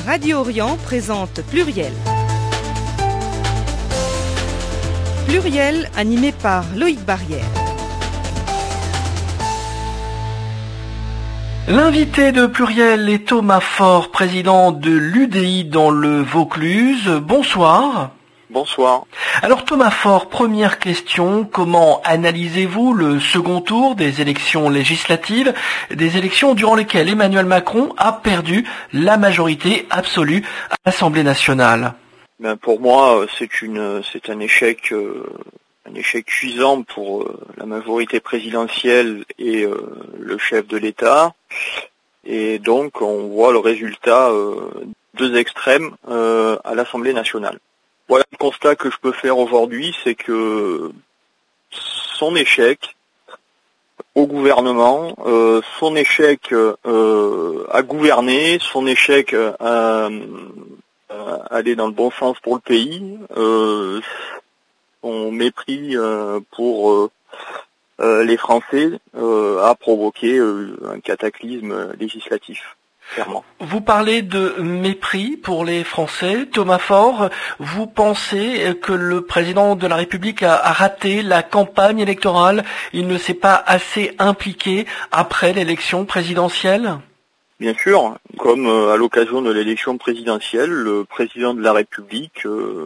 Radio Orient présente Pluriel. Pluriel animé par Loïc Barrière. L'invité de Pluriel est Thomas Faure, président de l'UDI dans le Vaucluse. Bonsoir. Bonsoir. Alors Thomas Faure, première question, comment analysez-vous le second tour des élections législatives, des élections durant lesquelles Emmanuel Macron a perdu la majorité absolue à l'Assemblée nationale? Pour moi, c'est un échec cuisant pour la majorité présidentielle et le chef de l'État. Et donc on voit le résultat deux extrêmes à l'Assemblée nationale. Voilà le constat que je peux faire aujourd'hui, c'est que son échec au gouvernement, son échec à gouverner, son échec à aller dans le bon sens pour le pays, son mépris pour les Français a provoqué un cataclysme législatif. Clairement. Vous parlez de mépris pour les Français. Thomas Faure, vous pensez que le président de la République a raté la campagne électorale? Il ne s'est pas assez impliqué après l'élection présidentielle? Bien sûr, comme à l'occasion de l'élection présidentielle, le président de la République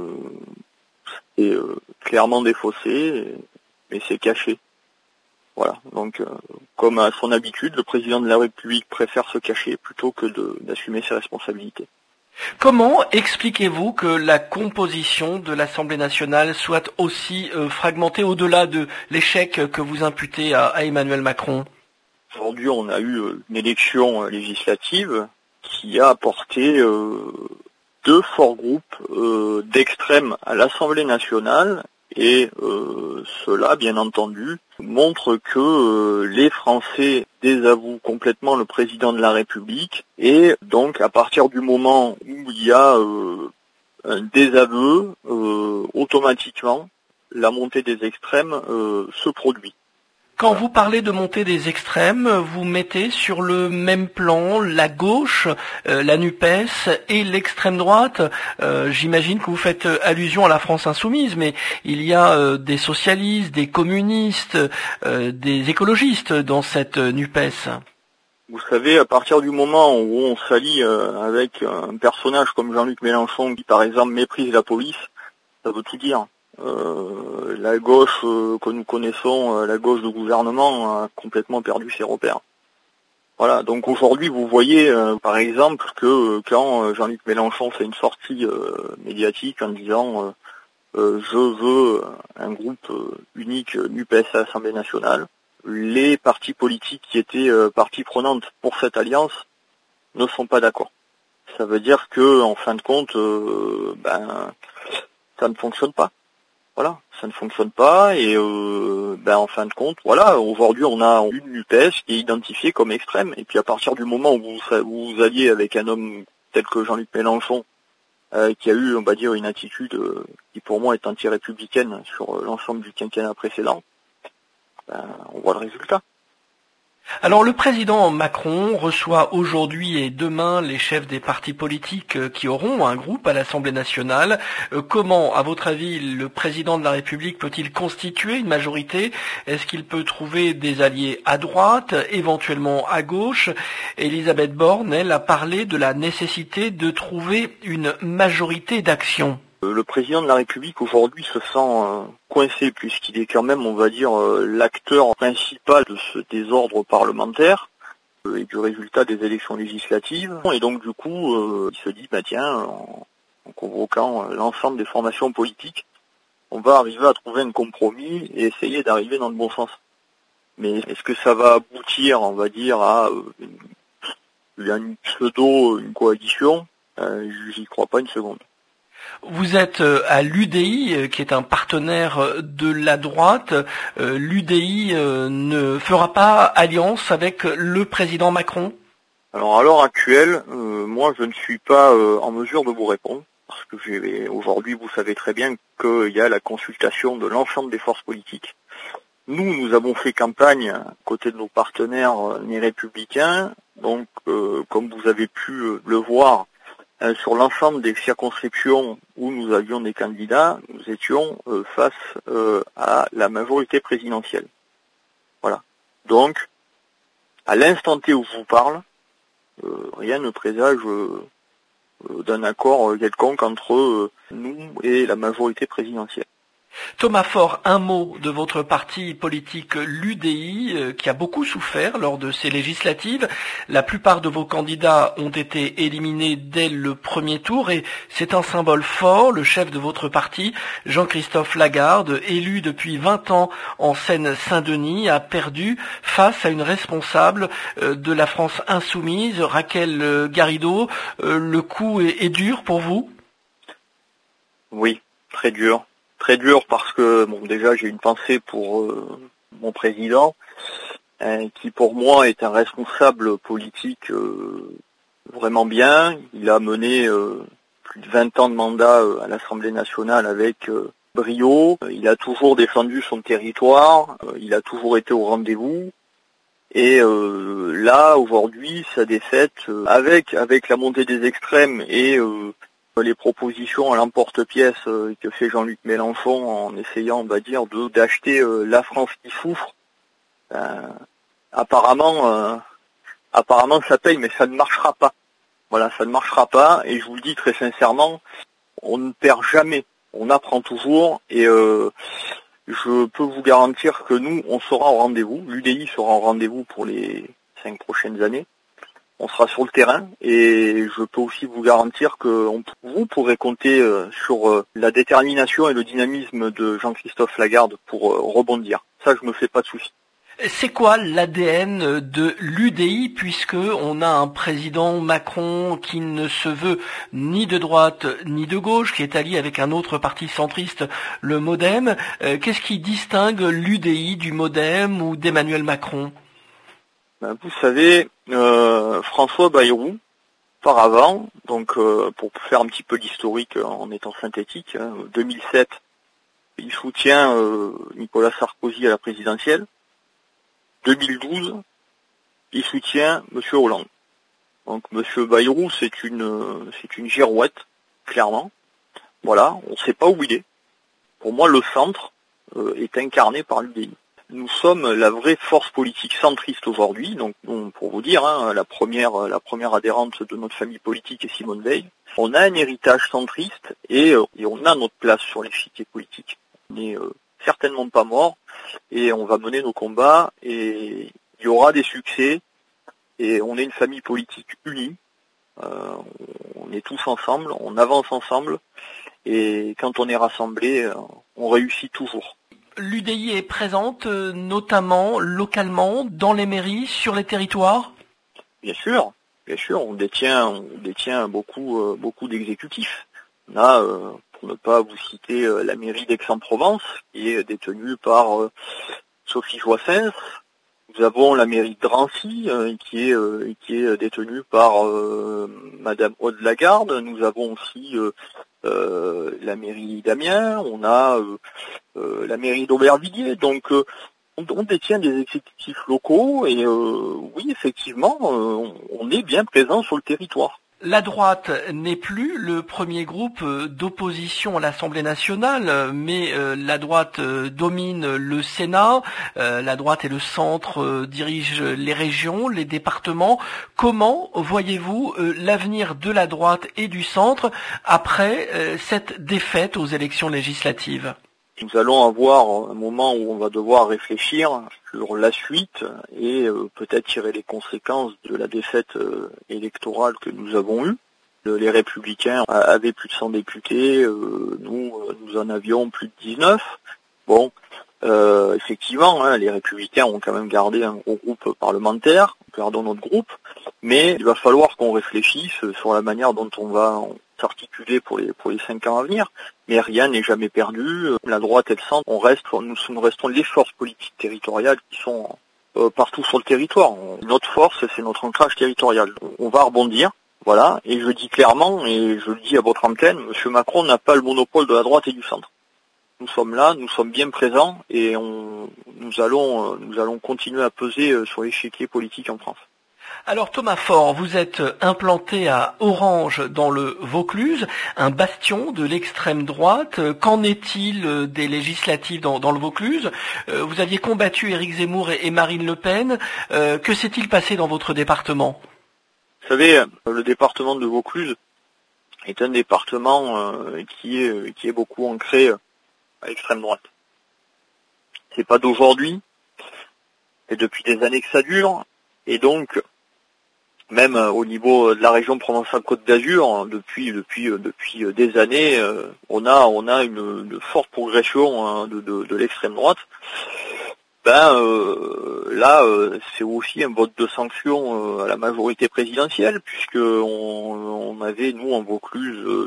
est clairement défaussé et s'est caché. Voilà, donc comme à son habitude, le président de la République préfère se cacher plutôt que d'assumer ses responsabilités. Comment expliquez-vous que la composition de l'Assemblée nationale soit aussi fragmentée au-delà de l'échec que vous imputez à Emmanuel Macron? Aujourd'hui, on a eu une élection législative qui a apporté deux forts groupes d'extrêmes à l'Assemblée nationale. Et cela, bien entendu, montre que les Français désavouent complètement le président de la République. Et donc, à partir du moment où il y a un désaveu, automatiquement, la montée des extrêmes se produit. Quand vous parlez de montée des extrêmes, vous mettez sur le même plan la gauche, la NUPES et l'extrême droite. J'imagine que vous faites allusion à la France insoumise, mais il y a des socialistes, des communistes, des écologistes dans cette NUPES. Vous savez, à partir du moment où on s'allie avec un personnage comme Jean-Luc Mélenchon, qui par exemple méprise la police, ça veut tout dire. La gauche que nous connaissons, la gauche de gouvernement, a complètement perdu ses repères. Voilà, donc aujourd'hui vous voyez par exemple que quand Jean-Luc Mélenchon fait une sortie médiatique en disant je veux un groupe unique NUPES à l'Assemblée nationale, les partis politiques qui étaient partie prenante pour cette alliance ne sont pas d'accord. Ça veut dire que en fin de compte, ça ne fonctionne pas. Voilà, ça ne fonctionne pas et en fin de compte, voilà, aujourd'hui on a une NUPES qui est identifiée comme extrême et puis à partir du moment où vous alliez avec un homme tel que Jean-Luc Mélenchon qui a eu, on va dire, une attitude qui pour moi est anti-républicaine sur l'ensemble du quinquennat précédent, on voit le résultat. Alors le président Macron reçoit aujourd'hui et demain les chefs des partis politiques qui auront un groupe à l'Assemblée nationale. Comment, à votre avis, le président de la République peut-il constituer une majorité? Est-ce qu'il peut trouver des alliés à droite, éventuellement à gauche? Elisabeth Borne, elle, a parlé de la nécessité de trouver une majorité d'action. Le président de la République aujourd'hui se sent coincé puisqu'il est quand même, on va dire, l'acteur principal de ce désordre parlementaire et du résultat des élections législatives. Et donc du coup, il se dit, en convoquant l'ensemble des formations politiques, on va arriver à trouver un compromis et essayer d'arriver dans le bon sens. Mais est-ce que ça va aboutir, on va dire, à une coalition? J'y crois pas une seconde. Vous êtes à l'UDI, qui est un partenaire de la droite. L'UDI ne fera pas alliance avec le président Macron? Alors à l'heure actuelle, moi je ne suis pas en mesure de vous répondre, parce que aujourd'hui vous savez très bien qu'il y a la consultation de l'ensemble des forces politiques. Nous avons fait campagne à côté de nos partenaires les Républicains, donc comme vous avez pu le voir, sur l'ensemble des circonscriptions où nous avions des candidats, nous étions face à la majorité présidentielle. Voilà. Donc, à l'instant T où je vous parle, rien ne présage d'un accord quelconque entre nous et la majorité présidentielle. Thomas Faure, un mot de votre parti politique, l'UDI, qui a beaucoup souffert lors de ces législatives. La plupart de vos candidats ont été éliminés dès le premier tour et c'est un symbole fort. Le chef de votre parti, Jean-Christophe Lagarde, élu depuis 20 ans en Seine-Saint-Denis, a perdu face à une responsable de la France insoumise, Raquel Garrido. Le coup est dur pour vous ? Oui, très dur. Très dur parce que, bon, déjà j'ai une pensée pour mon président, qui pour moi est un responsable politique vraiment bien. Il a mené plus de 20 ans de mandat à l'Assemblée nationale avec brio. Il a toujours défendu son territoire, il a toujours été au rendez-vous. Et là, aujourd'hui, sa défaite, avec la montée des extrêmes et les propositions à l'emporte-pièce que fait Jean-Luc Mélenchon en essayant, on va dire, d'acheter la France qui souffre, apparemment ça paye, mais ça ne marchera pas. Voilà, ça ne marchera pas, et je vous le dis très sincèrement, on ne perd jamais, on apprend toujours, et je peux vous garantir que nous, on sera au rendez-vous, l'UDI sera au rendez-vous pour les 5 prochaines années. On sera sur le terrain et je peux aussi vous garantir que vous pourrez compter sur la détermination et le dynamisme de Jean-Christophe Lagarde pour rebondir. Ça, je me fais pas de soucis. C'est quoi l'ADN de l'UDI, puisque on a un président Macron qui ne se veut ni de droite ni de gauche, qui est allié avec un autre parti centriste, le MoDem. Qu'est-ce qui distingue l'UDI du MoDem ou d'Emmanuel Macron ? Vous savez, François Bayrou, auparavant, donc pour faire un petit peu l'historique en étant synthétique, 2007, il soutient Nicolas Sarkozy à la présidentielle. 2012, il soutient M. Hollande. Donc M. Bayrou, c'est une girouette, clairement. Voilà, on ne sait pas où il est. Pour moi, le centre est incarné par l'UDI. Nous sommes la vraie force politique centriste aujourd'hui. Donc, pour vous dire, la première adhérente de notre famille politique est Simone Veil. On a un héritage centriste et on a notre place sur l'échiquier politique. On n'est certainement pas mort et on va mener nos combats et il y aura des succès et on est une famille politique unie. On est tous ensemble, on avance ensemble et quand on est rassemblés, on réussit toujours. L'UDI est présente notamment localement dans les mairies, sur les territoires ? Bien sûr, on détient beaucoup d'exécutifs. On a, pour ne pas vous citer, la mairie d'Aix-en-Provence, qui est détenue par Sophie Joissens. Nous avons la mairie de Drancy, qui est détenue par Madame Aude Lagarde. Nous avons aussi la mairie d'Amiens, on a la mairie d'Aubervilliers, donc on détient des exécutifs locaux et oui, effectivement, on est bien présent sur le territoire. La droite n'est plus le premier groupe d'opposition à l'Assemblée nationale, mais la droite domine le Sénat, la droite et le centre dirigent les régions, les départements. Comment voyez-vous l'avenir de la droite et du centre après cette défaite aux élections législatives ? Nous allons avoir un moment où on va devoir réfléchir sur la suite et peut-être tirer les conséquences de la défaite électorale que nous avons eue. Les Républicains avaient plus de 100 députés, nous en avions plus de 19. Bon, effectivement, les Républicains ont quand même gardé un gros groupe parlementaire, gardons notre groupe, mais il va falloir qu'on réfléchisse sur la manière dont on va s'articuler pour les 5 ans à venir, mais rien n'est jamais perdu. La droite et le centre, nous restons les forces politiques territoriales qui sont partout sur le territoire. Notre force, c'est notre ancrage territorial. On va rebondir, voilà, et je dis clairement, et je le dis à votre antenne, M. Macron n'a pas le monopole de la droite et du centre. Nous sommes là, nous sommes bien présents, et nous allons continuer à peser sur l'échiquier politique en France. Alors Thomas Faure, vous êtes implanté à Orange dans le Vaucluse, un bastion de l'extrême droite. Qu'en est-il des législatives dans le Vaucluse? Vous aviez combattu Éric Zemmour et Marine Le Pen. Que s'est-il passé dans votre département? Vous savez, le département de Vaucluse est un département qui est beaucoup ancré à l'extrême droite. C'est pas d'aujourd'hui, et depuis des années que ça dure, et donc même au niveau de la région Provence-Alpes-Côte d'Azur, depuis des années, on a une forte progression de l'extrême droite. Là, c'est aussi un vote de sanction à la majorité présidentielle, puisque on avait, nous, en Vaucluse,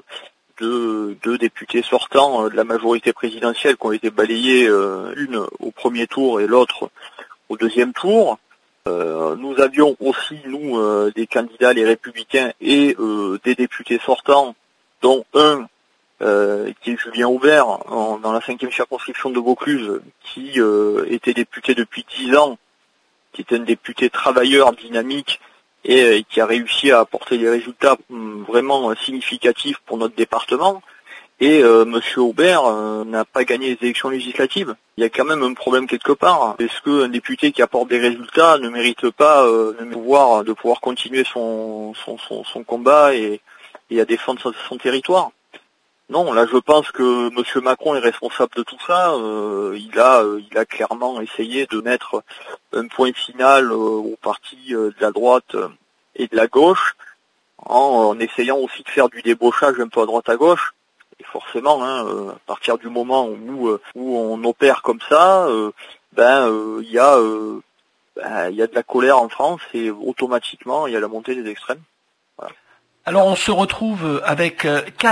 deux députés sortants de la majorité présidentielle qui ont été balayés, une au premier tour et l'autre au deuxième tour. Nous avions aussi, nous, des candidats, les Républicains, et des députés sortants, dont un qui est Julien Aubert, dans la 5e circonscription de Vaucluse, qui était député depuis 10 ans, qui est un député travailleur, dynamique, et qui a réussi à apporter des résultats vraiment significatifs pour notre département. Et Monsieur Aubert n'a pas gagné les élections législatives. Il y a quand même un problème quelque part. Est-ce qu'un député qui apporte des résultats ne mérite pas de pouvoir continuer son combat et à défendre son territoire? Non, là je pense que Monsieur Macron est responsable de tout ça. Il a clairement essayé de mettre un point final aux partis de la droite et de la gauche, en essayant aussi de faire du débauchage un peu à droite à gauche. Et forcément, à partir du moment où on opère comme ça, il y a de la colère en France et automatiquement il y a la montée des extrêmes. Voilà. Alors on se retrouve avec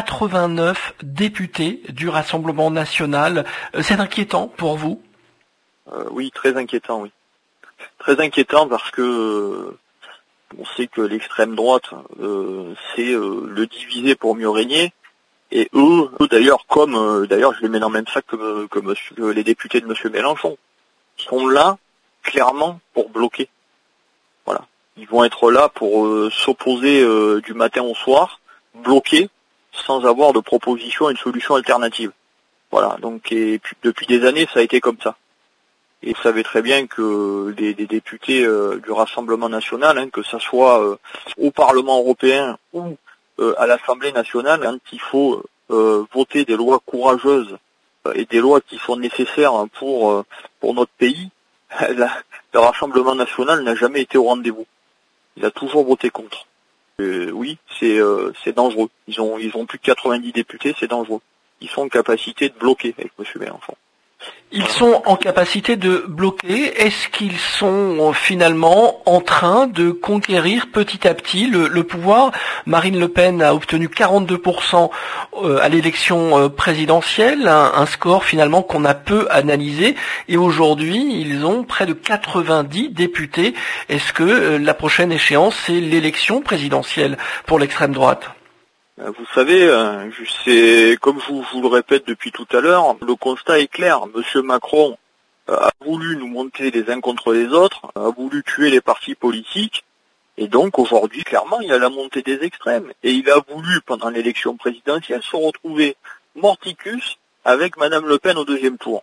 89 députés du Rassemblement national. C'est inquiétant pour vous? Oui, très inquiétant, oui. Très inquiétant parce que on sait que l'extrême droite, c'est le diviser pour mieux régner. Et eux d'ailleurs, je les mets dans le même sac que les députés de Monsieur Mélenchon, sont là clairement pour bloquer. Voilà. Ils vont être là pour s'opposer du matin au soir, bloquer, sans avoir de proposition et de solution alternative. Voilà. Donc, et puis, depuis des années, ça a été comme ça. Et vous savez très bien que des députés du Rassemblement national, que ça soit au Parlement européen ou à l'Assemblée nationale, quand il faut voter des lois courageuses et des lois qui sont nécessaires pour notre pays, le Rassemblement national n'a jamais été au rendez-vous. Il a toujours voté contre. Oui, c'est dangereux. Ils ont plus de 90 députés, c'est dangereux. Ils sont en capacité de bloquer avec M. Mélenchon. Ils sont en capacité de bloquer. Est-ce qu'ils sont finalement en train de conquérir petit à petit le pouvoir? Marine Le Pen a obtenu 42% à l'élection présidentielle, un score finalement qu'on a peu analysé. Et aujourd'hui, ils ont près de 90 députés. Est-ce que la prochaine échéance, c'est l'élection présidentielle pour l'extrême droite? Vous savez, comme je vous le répète depuis tout à l'heure, le constat est clair. Monsieur Macron a voulu nous monter les uns contre les autres, a voulu tuer les partis politiques, et donc aujourd'hui, clairement, il y a la montée des extrêmes. Et il a voulu, pendant l'élection présidentielle, se retrouver mordicus avec Madame Le Pen au deuxième tour.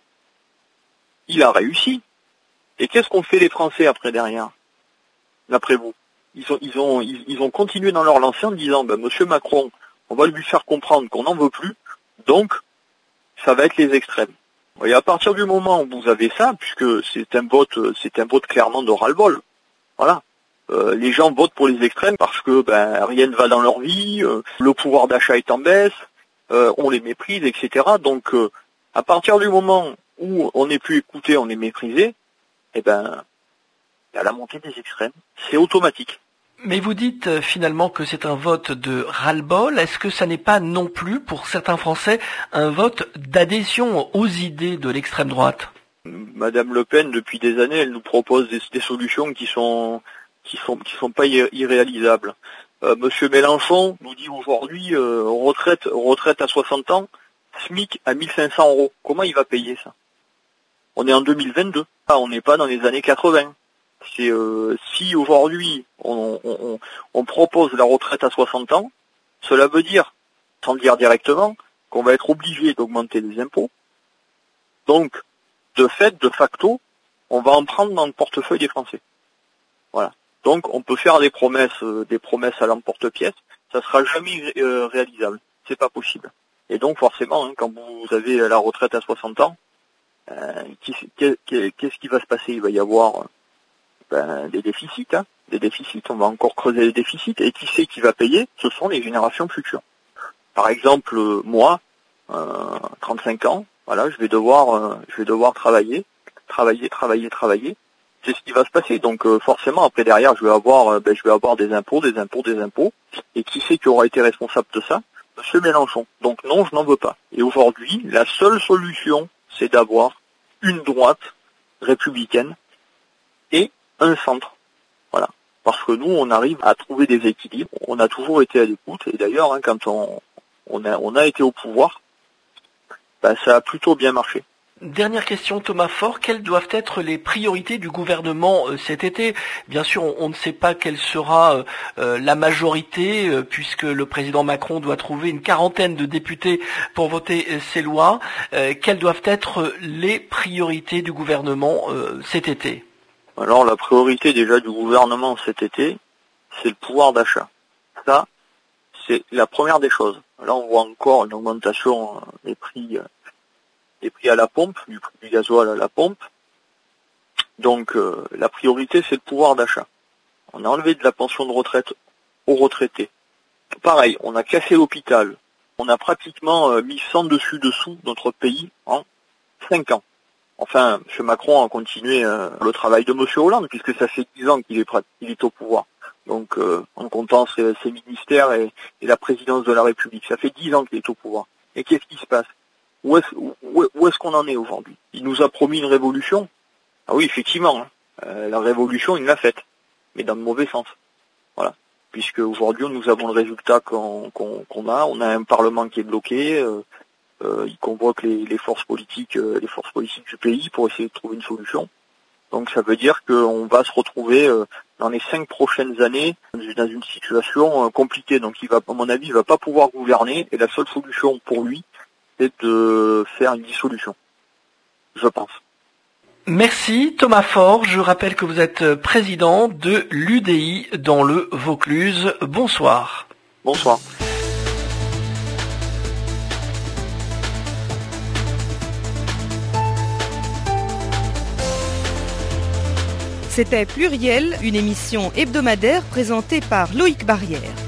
Il a réussi. Et qu'est-ce qu'ont fait les Français après derrière, d'après vous? Ils ont continué dans leur lancée en disant, Monsieur Macron, on va lui faire comprendre qu'on n'en veut plus, donc ça va être les extrêmes. Et à partir du moment où vous avez ça, puisque c'est un vote clairement de ras-le-bol, voilà. Les gens votent pour les extrêmes parce que rien ne va dans leur vie, le pouvoir d'achat est en baisse, on les méprise, etc. Donc à partir du moment où on n'est plus écouté, on est méprisé, il y a la montée des extrêmes, c'est automatique. Mais vous dites finalement que c'est un vote de ras-le-bol. Est-ce que ça n'est pas non plus, pour certains Français, un vote d'adhésion aux idées de l'extrême droite? Madame Le Pen, depuis des années, elle nous propose des solutions qui sont pas irréalisables. Monsieur Mélenchon nous dit aujourd'hui retraite à 60 ans, SMIC à 1500 €. Comment il va payer ça? On est en 2022. On n'est pas dans les années 80. C'est si aujourd'hui on propose la retraite à 60 ans, cela veut dire, sans le dire directement, qu'on va être obligé d'augmenter les impôts. Donc, de fait, de facto, on va en prendre dans le portefeuille des Français. Voilà. Donc, on peut faire des promesses à l'emporte-pièce, ça sera jamais réalisable. C'est pas possible. Et donc, forcément, hein, quand vous avez la retraite à 60 ans, qu'est-ce qui va se passer? Il va y avoir des déficits, hein, des déficits. On va encore creuser les déficits. Et qui c'est qui va payer? Ce sont les générations futures. Par exemple, moi, 35 ans, voilà, je vais devoir travailler. C'est ce qui va se passer. Donc forcément, après derrière, je vais avoir des impôts. Et qui c'est qui aura été responsable de ça? Monsieur Mélenchon. Donc non, je n'en veux pas. Et aujourd'hui, la seule solution, c'est d'avoir une droite républicaine et un centre. Voilà. Parce que nous, on arrive à trouver des équilibres. On a toujours été à l'écoute. Et d'ailleurs, hein, quand on a été au pouvoir, ça a plutôt bien marché. Dernière question, Thomas Faure, quelles doivent être les priorités du gouvernement cet été? Bien sûr, on ne sait pas quelle sera la majorité, puisque le président Macron doit trouver une quarantaine de députés pour voter ces lois. Quelles doivent être les priorités du gouvernement cet été? Alors, la priorité déjà du gouvernement cet été, c'est le pouvoir d'achat. Ça, c'est la première des choses. Là, on voit encore une augmentation des prix à la pompe, du prix du gasoil à la pompe. Donc la priorité, c'est le pouvoir d'achat. On a enlevé de la pension de retraite aux retraités. Pareil, on a cassé l'hôpital. On a pratiquement mis sans dessus-dessous notre pays en 5 ans. Enfin, M. Macron a continué le travail de M. Hollande, puisque ça fait 10 ans qu'il est au pouvoir. Donc en comptant ses ministères et la présidence de la République, ça fait 10 ans qu'il est au pouvoir. Et qu'est-ce qui se passe? Où est-ce qu'on en est aujourd'hui? Il nous a promis une révolution. Ah oui, effectivement, hein. La révolution, il l'a faite, mais dans le mauvais sens. Voilà. Puisque aujourd'hui, nous avons le résultat qu'on a. On a un Parlement qui est bloqué. Il convoque les forces politiques du pays pour essayer de trouver une solution. Donc ça veut dire qu'on va se retrouver dans les 5 prochaines années dans une situation compliquée. Donc à mon avis, il va pas pouvoir gouverner. Et la seule solution pour lui, c'est de faire une dissolution, je pense. Merci Thomas Faure. Je rappelle que vous êtes président de l'UDI dans le Vaucluse. Bonsoir. Bonsoir. C'était Pluriel, une émission hebdomadaire présentée par Loïc Barrière.